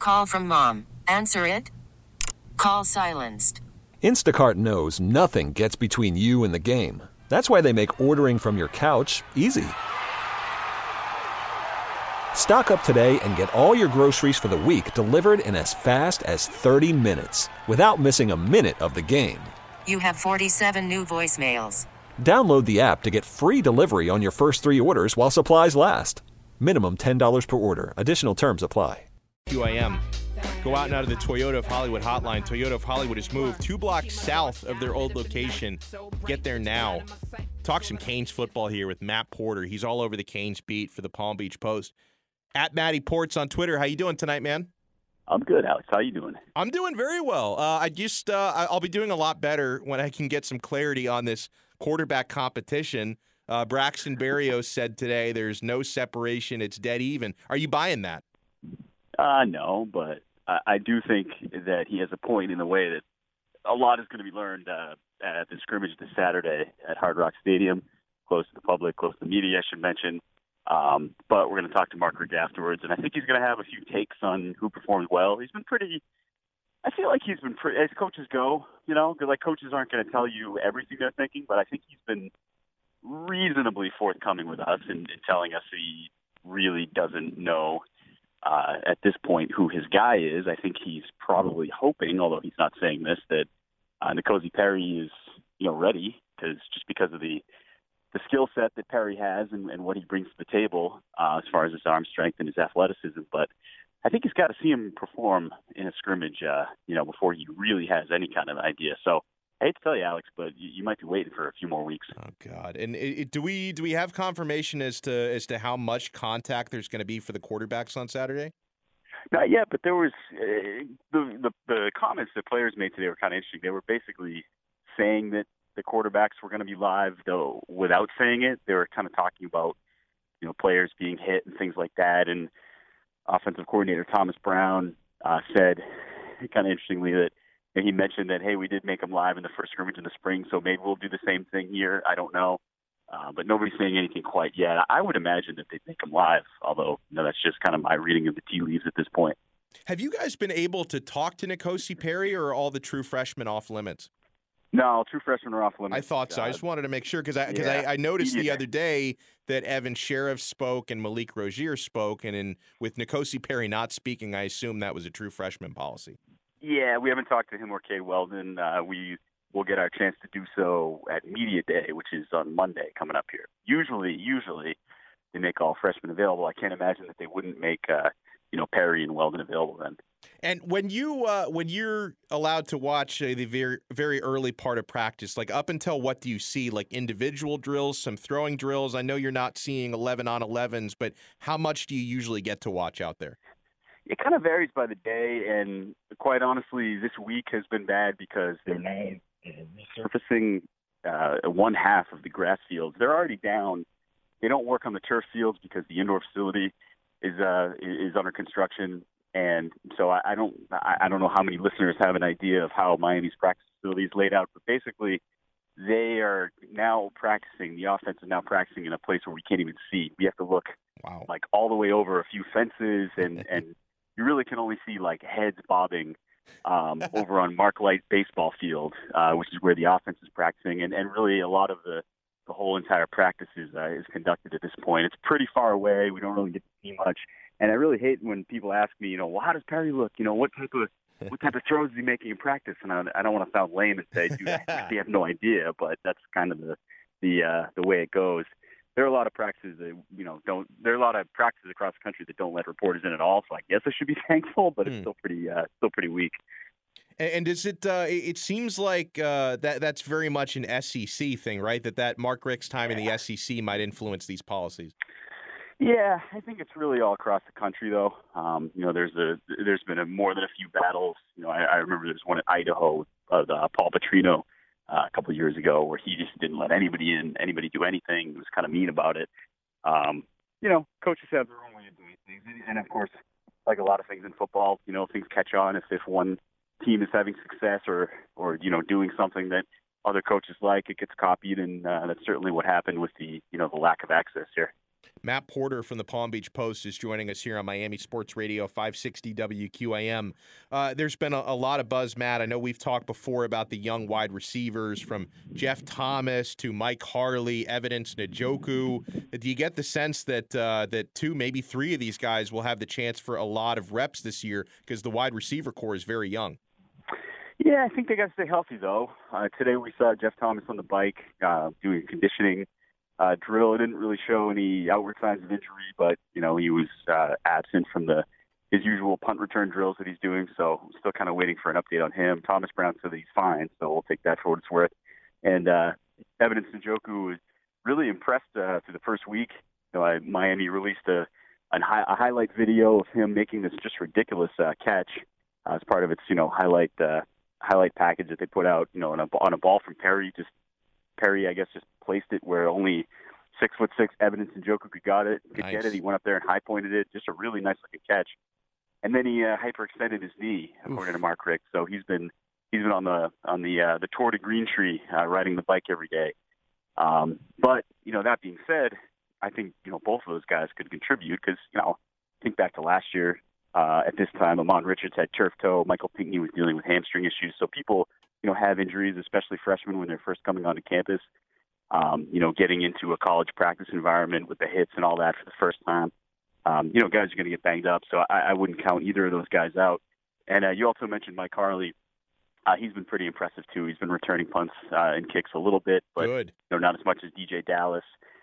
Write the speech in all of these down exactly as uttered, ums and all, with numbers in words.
Call from mom. Answer it. Call silenced. Instacart knows nothing gets between you and the game. That's why they make ordering from your couch easy. Stock up today and get all your groceries for the week delivered in as fast as thirty minutes without missing a minute of the game. You have forty-seven new voicemails. Download the app to get free delivery on your first three orders while supplies last. Minimum ten dollars per order. Additional terms apply. Q A M. Go out now to the Toyota of Hollywood hotline. Toyota of Hollywood has moved two blocks south of their old location. Get there now. Talk some Canes football here with Matt Porter. He's all over the Canes beat for the Palm Beach Post. At Matty Ports on Twitter. How you doing tonight, man? I'm good, Alex. How you doing? I'm doing very well. Uh, I just uh, I'll be doing a lot better when I can get some clarity on this quarterback competition. Uh, Braxton Berrios said today there's no separation. It's dead even. Are you buying that? Uh, no, but I, I do think that he has a point in the way that a lot is going to be learned uh, at the scrimmage this Saturday at Hard Rock Stadium, close to the public, close to the media, I should mention. Um, but we're going to talk to Mark Richt afterwards, and I think he's going to have a few takes on who performed well. He's been pretty – I feel like he's been pretty – as coaches go, you know, because like coaches aren't going to tell you everything they're thinking, but I think he's been reasonably forthcoming with us and telling us he really doesn't know uh, at this point who his guy is. I think he's probably hoping, although he's not saying this, that uh, N'Kosi Perry is, you know, ready, because just because of the – the skill set that Perry has and, and what he brings to the table uh, as far as his arm strength and his athleticism. But I think he's got to see him perform in a scrimmage, uh, you know, before he really has any kind of idea. So I hate to tell you, Alex, but you, you might be waiting for a few more weeks. Oh God! And it, it, do we do we have confirmation as to as to how much contact there's going to be for the quarterbacks on Saturday? Not yet, but there was uh, the, the the comments that players made today were kind of interesting. They were basically saying that the quarterbacks were going to be live, though without saying it. They were kind of talking about, you know, players being hit and things like that. And offensive coordinator Thomas Brown uh, said, kind of interestingly, that and he mentioned that, hey, we did make them live in the first scrimmage in the spring, so maybe we'll do the same thing here. I don't know. Uh, but nobody's saying anything quite yet. I would imagine that they'd make them live, although, you know, that's just kind of my reading of the tea leaves at this point. Have you guys been able to talk to N'Kosi Perry, or are all the true freshmen off limits? No, true freshmen are off limits. I thought so. I just wanted to make sure, because I, cause yeah. I, I noticed yeah. the other day that Evan Sheriff spoke and Malik Rozier spoke, and in, with N'Kosi Perry not speaking, I assume that was a true freshman policy. Yeah, we haven't talked to him or Cade Weldon. Uh, we will get our chance to do so at Media Day, which is on Monday coming up here. Usually, usually they make all freshmen available. I can't imagine that they wouldn't make uh, you know, Perry and Weldon available then. And when you uh, when you're allowed to watch uh, the very very early part of practice, like up until what do you see? Like individual drills, some throwing drills. I know you're not seeing eleven on elevens, but how much do you usually get to watch out there? It kind of varies by the day, and quite honestly, this week has been bad because they're now resurfacing uh, one half of the grass fields. They're already down. They don't work on the turf fields because the indoor facility is uh, is under construction. And so I, I don't I don't know how many listeners have an idea of how Miami's practice facility is laid out, but basically they are now practicing, the offense is now practicing in a place where we can't even see. We have to look wow. like all the way over a few fences, and, and you really can only see like heads bobbing um, over on Mark Light baseball field, uh, which is where the offense is practicing. And, and really a lot of the, the whole entire practice is, uh, is conducted at this point. It's pretty far away. We don't really get to see much. And I really hate when people ask me, you know, well, how does Perry look? You know, what type of what type of throws is he making in practice? And I, I don't want to sound lame and say, dude, I have no idea, but that's kind of the the uh, the way it goes. There are a lot of practices that, you know, don't. There are a lot of practices across the country that don't let reporters in at all. So I guess I should be thankful, but it's mm. still pretty uh, still pretty weak. And is it? Uh, it seems like uh, that that's very much an S E C thing, right? That that Mark Richt's time yeah. in the S E C might influence these policies. Yeah, I think it's really all across the country, though. Um, you know, there's a there's been a, more than a few battles. You know, I, I remember there's one in Idaho of uh, Paul Petrino uh, a couple of years ago where he just didn't let anybody in, anybody do anything. He was kind of mean about it. Um, you know, coaches have their own way of doing things, and, and of course, like a lot of things in football, you know, things catch on if if one team is having success or or you know doing something that other coaches like, it gets copied, and uh, that's certainly what happened with the you know the lack of access here. Matt Porter from the Palm Beach Post is joining us here on Miami Sports Radio five sixty W Q A M. Uh, there's been a, a lot of buzz, Matt. I know we've talked before about the young wide receivers from Jeff Thomas to Mike Harley, Evidence Njoku. Do you get the sense that uh, that two, maybe three of these guys will have the chance for a lot of reps this year because the wide receiver core is very young? Yeah, I think they got to stay healthy, though. Uh, today we saw Jeff Thomas on the bike uh, doing conditioning uh, drill. It didn't really show any outward signs of injury, but, you know, he was uh, absent from the his usual punt return drills that he's doing, so I'm still kind of waiting for an update on him. Thomas Brown said that he's fine, so we'll take that for what it's worth. And uh, Evidence Njoku was really impressed uh, through the first week. You know, I, Miami released a, a, hi- a highlight video of him making this just ridiculous uh, catch uh, as part of its, you know, highlight uh, highlight package that they put out, you know, on a, on a ball from Perry. Just Perry, I guess, just placed it where only six foot six Evidence Njoku could got it, could Nice. get it. He went up there and high pointed it. Just a really nice looking catch. And then he uh, hyperextended his knee, according Oof. to Mark Richt. So he's been he's been on the on the uh, the Tour de Green Tree, uh, riding the bike every day. Um, but you know, that being said, I think you know both of those guys could contribute because you know think back to last year. Uh, at this time, Amon Richards had turf toe. Michael Pinckney was dealing with hamstring issues. So people, you know, have injuries, especially freshmen when they're first coming onto campus. Um, you know, getting into a college practice environment with the hits and all that for the first time. Um, you know, guys are going to get banged up. So I, I wouldn't count either of those guys out. And uh, you also mentioned Mike Harley. Uh, he's been pretty impressive too. He's been returning punts uh, and kicks a little bit, but Good. you know, not as much as D J Dallas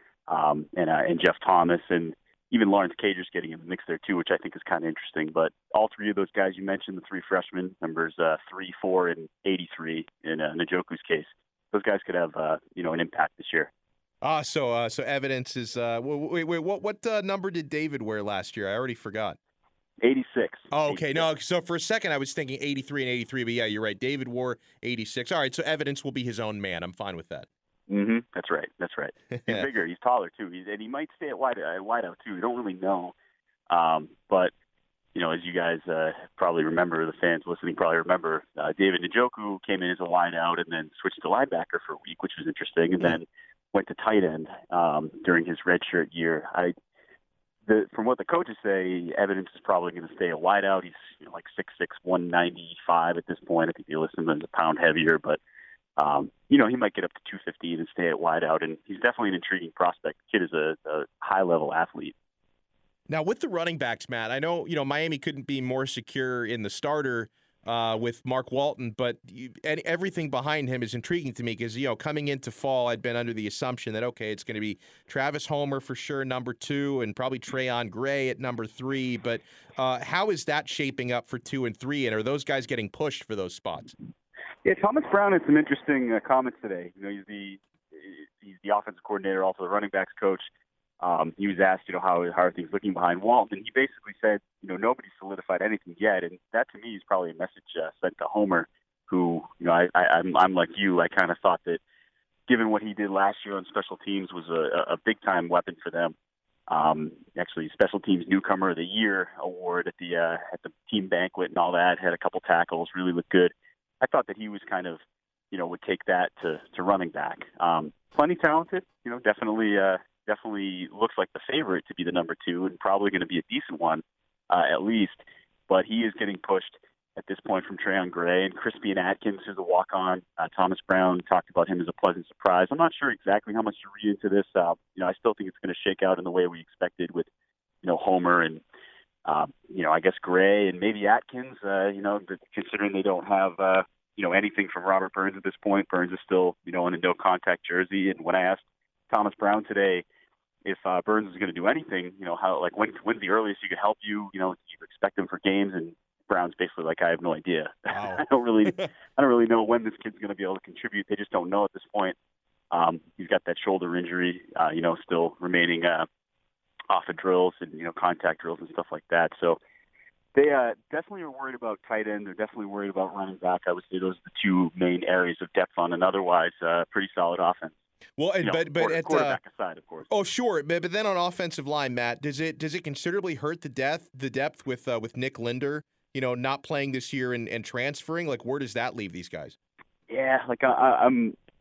um, and uh, and Jeff Thomas and. Even Lawrence Cager's getting in the mix there, too, which I think is kind of interesting. But all three of those guys you mentioned, the three freshmen, numbers uh, three, four, and eighty-three in uh, Njoku's case, those guys could have, uh, you know, an impact this year. Ah, so uh, so Evidence is uh, – wait, wait, what what uh, number did David wear last year? I already forgot. eighty-six. Oh, okay. eighty-six. No, so for a second I was thinking eighty-three and eighty-three, but yeah, you're right. David wore eighty-six. All right, so Evidence will be his own man. I'm fine with that. Mm-hmm. That's right. That's right. He's bigger. He's taller, too. He's, and he might stay at wide, uh, wide out, too. We don't really know. Um, but, you know, as you guys uh, probably remember, the fans listening probably remember, uh, David Njoku came in as a wide out and then switched to linebacker for a week, which was interesting, and then went to tight end um, during his redshirt year. I, the, from what the coaches say, Evidence is probably going to stay a wide out. He's you know, like six six, one ninety-five at this point. I think they list him as a pound heavier, but Um, you know, he might get up to two fifteen and stay at wide out, and he's definitely an intriguing prospect. The kid is a, a high-level athlete. Now, with the running backs, Matt, I know, you know, Miami couldn't be more secure in the starter uh, with Mark Walton, but you, and everything behind him is intriguing to me because, you know, coming into fall, I'd been under the assumption that, okay, it's going to be Travis Homer for sure, number two, and probably Trayon Gray at number three. But uh, how is that shaping up for two and three, and are those guys getting pushed for those spots? Yeah, Thomas Brown had some interesting uh, comments today. You know, he's the he's the offensive coordinator, also the running backs coach. Um, he was asked, you know, how, how are things looking behind Walton, and he basically said, you know, nobody's solidified anything yet, and that to me is probably a message uh, sent to Homer, who, you know, I, I, I'm I'm like you, I kind of thought that given what he did last year on special teams was a, a big time weapon for them. Um, actually, special teams newcomer of the year award at the uh, at the team banquet and all that, had a couple tackles, really looked good. I thought that he was kind of, you know, would take that to, to running back. Um, plenty talented, you know, definitely, uh, definitely looks like the favorite to be the number two and probably going to be a decent one, uh, at least. But he is getting pushed at this point from Trayon Gray and Crispian Atkins, who's a walk-on. Uh, Thomas Brown talked about him as a pleasant surprise. I'm not sure exactly how much to read into this. Uh, you know, I still think it's going to shake out in the way we expected with, you know, Homer and, Um, you know, I guess Gray and maybe Atkins, uh, you know, considering they don't have, uh, you know, anything from Robert Burns at this point. Burns is still, you know, in a no-contact jersey. And when I asked Thomas Brown today if uh, Burns is going to do anything, you know, how, like, when, when's the earliest he could help you? You know, you expect him for games, and Brown's basically like, I have no idea. Wow. I don't really, I don't really know when this kid's going to be able to contribute. They just don't know at this point. Um, he's got that shoulder injury, uh, you know, still remaining. Uh, off of drills and, you know, contact drills and stuff like that. So they uh, definitely are worried about tight end. They're definitely worried about running back. I would say those are the two main areas of depth on an otherwise uh, pretty solid offense. Well, and, you know, but but quarter, at quarterback uh, aside, of course. Oh, sure, but, but then on offensive line, Matt, does it does it considerably hurt the depth the depth with uh, with Nick Linder, you know, not playing this year and, and transferring? Like, where does that leave these guys? Yeah, like I, I'm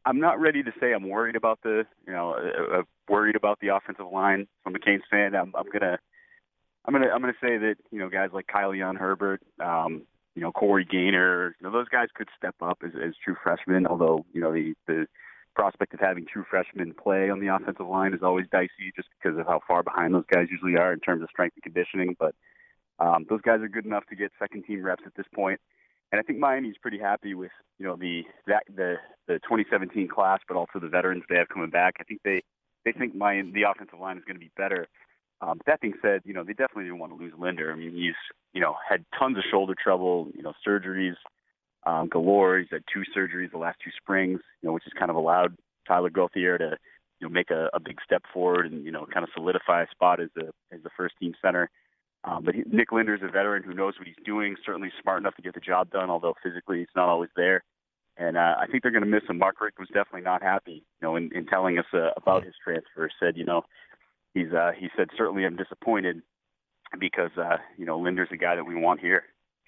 I'm not ready to say I'm worried about the, you know, uh, uh, worried about the offensive line from a Canes fan. I'm, I'm gonna, I'm gonna, I'm gonna say that, you know, guys like Kyle Leon Herbert, um, you know, Corey Gaynor, you know, those guys could step up as, as true freshmen. Although, you know, the the prospect of having true freshmen play on the offensive line is always dicey, just because of how far behind those guys usually are in terms of strength and conditioning. But um, those guys are good enough to get second team reps at this point. And I think Miami's pretty happy with, you know, the that the the twenty seventeen class, but also the veterans they have coming back. I think they they think Miami, the offensive line is going to be better. Um, that being said, you know, they definitely didn't want to lose Linder. I mean, he's, you know, had tons of shoulder trouble, you know, surgeries um, galore. He's had two surgeries the last two springs, you know, which has kind of allowed Tyler Gauthier to, you know, make a, a big step forward and, you know, kind of solidify a spot as the as the first team center. Um, but he, Nick Linder is a veteran who knows what he's doing, certainly smart enough to get the job done, although physically he's not always there. And uh, I think they're going to miss him. Mark Richt was definitely not happy, you know, in, in telling us uh, about his transfer. Said, you know, he's uh, he said, certainly I'm disappointed because, uh, you know, Linder's a guy that we want here.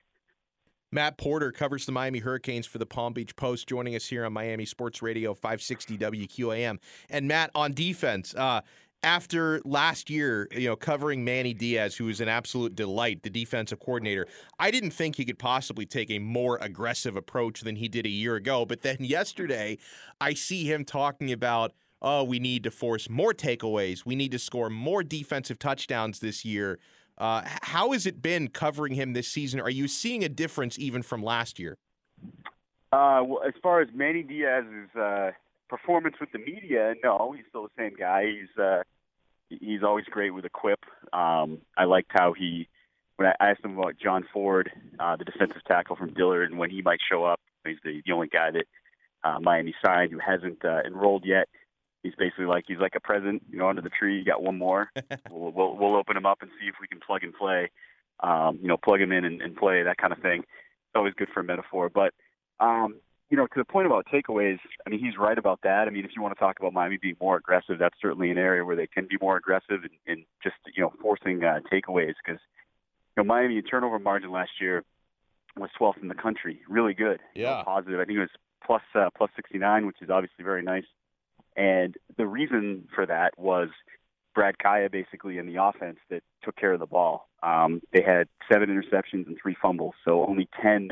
Matt Porter covers the Miami Hurricanes for the Palm Beach Post, joining us here on Miami Sports Radio five sixty W Q A M. And Matt, on defense, uh, after last year, you know, covering Manny Diaz, who was an absolute delight, the defensive coordinator, I didn't think he could possibly take a more aggressive approach than he did a year ago. But then yesterday, I see him talking about, oh, we need to force more takeaways. We need to score more defensive touchdowns this year. Uh, how has it been covering him this season? Are you seeing a difference even from last year? Uh, well, as far as Manny Diaz's uh, performance with the media, no, he's still the same guy. He's uh, he's always great with a quip. Um, I liked how he, when I asked him about John Ford, uh, the defensive tackle from Dillard, and when he might show up. He's the, the only guy that uh, Miami signed who hasn't uh, enrolled yet. He's basically like he's like a present, you know, under the tree. You got one more. we'll, we'll we'll open him up and see if we can plug and play. Um, you know, plug him in and, and play, that kind of thing. It's always good for a metaphor. But um, you know, to the point about takeaways, I mean, he's right about that. I mean, if you want to talk about Miami being more aggressive, that's certainly an area where they can be more aggressive and, and just, you know, forcing uh, takeaways. Because, you know, Miami turnover margin last year was twelfth in the country. Really good. Yeah. You know, positive. I think it was plus, uh, plus sixty-nine, which is obviously very nice. And the reason for that was Brad Kaya basically in the offense that took care of the ball. Um, they had seven interceptions and three fumbles, so only ten,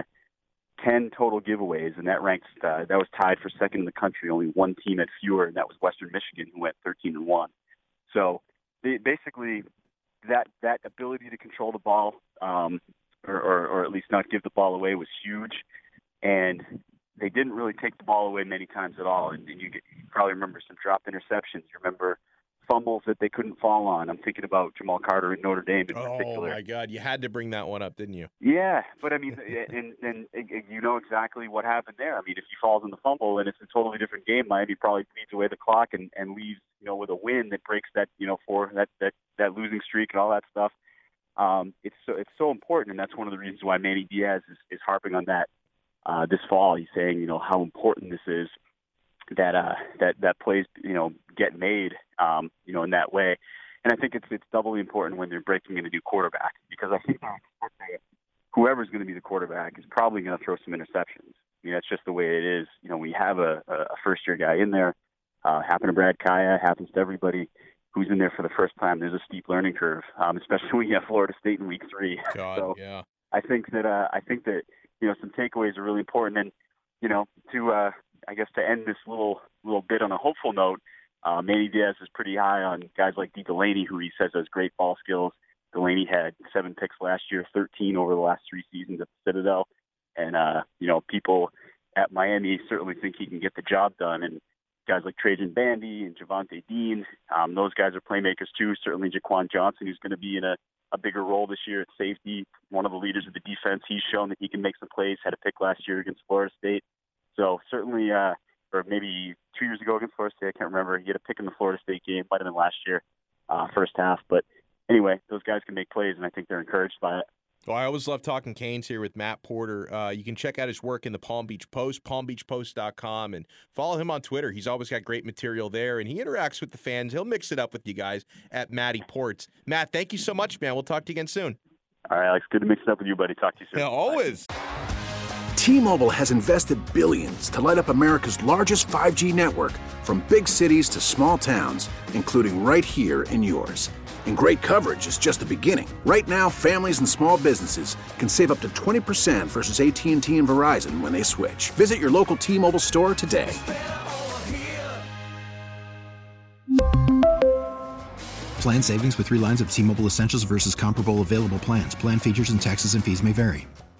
ten total giveaways, and that ranks uh, that was tied for second in the country. Only one team had fewer, and that was Western Michigan, who went thirteen and one. So they, basically, that that ability to control the ball, um, or, or, or at least not give the ball away, was huge. And they didn't really take the ball away many times at all. And, and you, get, you probably remember some dropped interceptions. You remember fumbles that they couldn't fall on. I'm thinking about Jamal Carter in Notre Dame in oh, particular. Oh, my God. You had to bring that one up, didn't you? Yeah, but I mean, and, and, and you know exactly what happened there. I mean, if he falls in the fumble and it's a totally different game, Miami probably bleeds away the clock and, and leaves, you know, with a win that breaks that, you know, for that, that, that losing streak and all that stuff. Um, it's so, it's so important. And that's one of the reasons why Manny Diaz is, is harping on that. Uh, this fall, he's saying, you know, how important this is that uh, that that plays, you know, get made, um, you know, in that way. And I think it's it's doubly important when they're breaking in a new quarterback, because I think whoever's going to be the quarterback is probably going to throw some interceptions. I mean, that's just the way it is. You know, we have a, a first year guy in there. Uh, happened to Brad Kaya, happens to everybody who's in there for the first time. There's a steep learning curve, um, especially when you have Florida State in week three. God, so yeah. I think that uh, I think that. You know, some takeaways are really important. And, you know, to, uh, I guess, to end this little little bit on a hopeful note, uh, Manny Diaz is pretty high on guys like D. Delaney, who he says has great ball skills. Delaney had seven picks last year, thirteen over the last three seasons at the Citadel. And, uh, you know, people at Miami certainly think he can get the job done. And guys like Trajan Bandy and Javonte Dean, um, those guys are playmakers too. Certainly Jaquan Johnson, who's going to be in a a bigger role this year at safety, one of the leaders of the defense. He's shown that he can make some plays, had a pick last year against Florida State. So certainly, uh, or maybe two years ago against Florida State, I can't remember. He had a pick in the Florida State game, might have been last year, uh, first half. But anyway, those guys can make plays, and I think they're encouraged by it. Well, I always love talking Canes here with Matt Porter. Uh, you can check out his work in the Palm Beach Post, palm beach post dot com, and follow him on Twitter. He's always got great material there, and he interacts with the fans. He'll mix it up with you guys at Matty Ports. Matt, thank you so much, man. We'll talk to you again soon. All right, Alex. Good to mix it up with you, buddy. Talk to you soon. Yeah, always. Bye. T-Mobile has invested billions to light up America's largest five G network, from big cities to small towns, including right here in yours. And great coverage is just the beginning. Right now, families and small businesses can save up to twenty percent versus A T and T and Verizon when they switch. Visit your local T-Mobile store today. Plan savings with three lines of T-Mobile Essentials versus comparable available plans. Plan features and taxes and fees may vary.